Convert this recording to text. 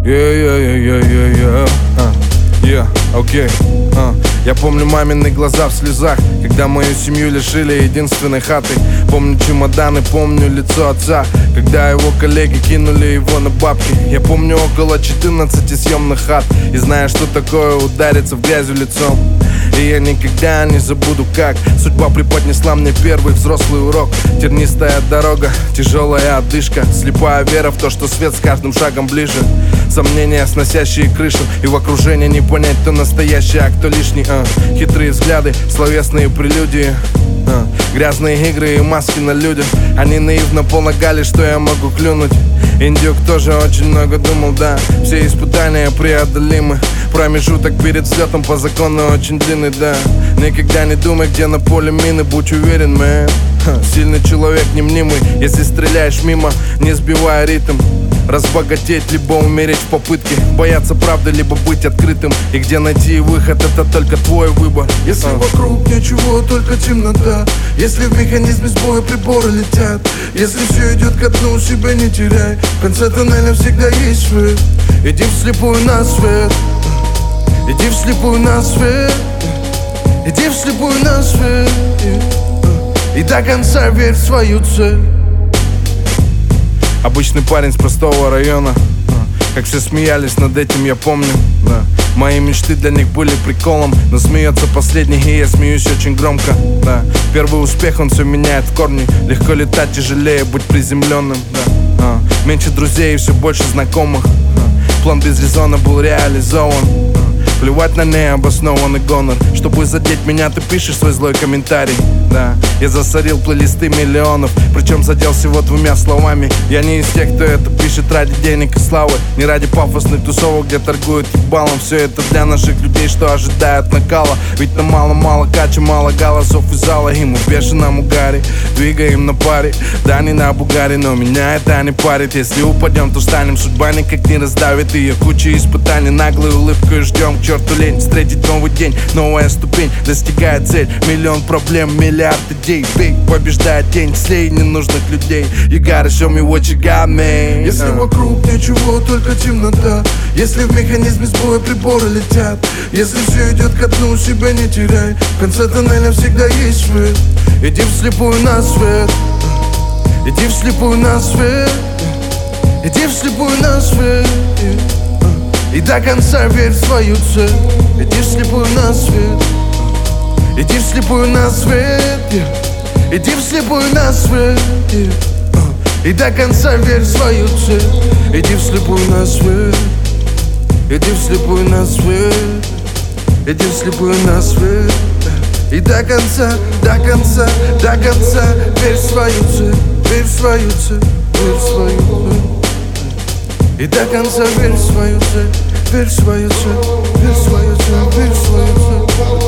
Окей. Я помню мамины глаза в слезах, когда мою семью лишили единственной хаты. Помню чемоданы, помню лицо отца, когда его коллеги кинули его на бабки. Я помню около 14 съемных хат, и знаю, что такое удариться в грязью лицом. И я никогда не забуду, как судьба преподнесла мне первый взрослый урок. Тернистая дорога, тяжелая одышка, слепая вера в то, что свет с каждым шагом ближе. Сомнения, сносящие крышу, и в окружении не понять, кто настоящий, а кто лишний. Хитрые взгляды, словесные прелюдии, грязные игры и маски на людях. Они наивно полагали, что я могу клюнуть. Индюк тоже очень много думал, да. Все испытания преодолимы. Промежуток перед взлетом по закону очень длинный, да. Никогда не думай, где на поле мины, будь уверен, мэн. Сильный человек не мнимый, если стреляешь мимо, не сбивая ритм. Разбогатеть, либо умереть в попытке, бояться правды, либо быть открытым. И где найти выход, это только твой выбор. Если вокруг ничего, только темнота, если в механизме сбоя приборы летят, если все идет ко дну, себя не теряй, в конце тоннеля всегда есть свет. Иди вслепую на свет, иди вслепую на свет, иди вслепую на свет, и до конца верь в свою цель. Обычный парень с простого района, как все смеялись над этим, я помню, да. Мои мечты для них были приколом, но смеется последний, и я смеюсь очень громко, да. Первый успех, он все меняет в корне. Легко летать, тяжелее быть приземленным, да. Меньше друзей и все больше знакомых. План без резона был реализован. Плевать на необоснованный гонор. Чтобы задеть меня, ты пишешь свой злой комментарий, да. Я засорил плейлисты миллионов, причем задел всего 2 словами. Я не из тех, кто это пишет ради денег и славы, не ради пафосных тусовок, где торгуют ебалом. Все это для наших людей, что ожидают накала. Ведь нам мало кача, мало голосов из зала. И мы в бешеном угаре, двигаем на паре. Да, не на бугаре, но меня это не парит. Если упадем, то встанем, судьба никак не раздавит. Ее куча испытаний, наглой улыбкой ждем. К черту лень, встретить новый день, новая ступень, достигает цель. Миллион проблем, миллиард идей. Бей, побеждает тень, слей ненужных людей. You gotta show me what you got, man. Если вокруг ничего, только темнота, если в механизме сбоя приборы летят, если все идет ко дну, себя не теряй, в конце тоннеля всегда есть свет. Иди вслепую на свет, иди вслепую на свет, иди вслепую на свет, и до конца верь в свою цель. Иди вслепую на свет, иди вслепую на свет, иди вслепую на свет, и до конца верь в свою цель. Иди вслепую на свет, иди вслепую на свет, иди вслепую на свет, и до конца верь в свою цель, верь в свою цель, верь в свою цель. И до конца верь в свою цель, верь в свою цель, верь в свою цель, верь в свою цель.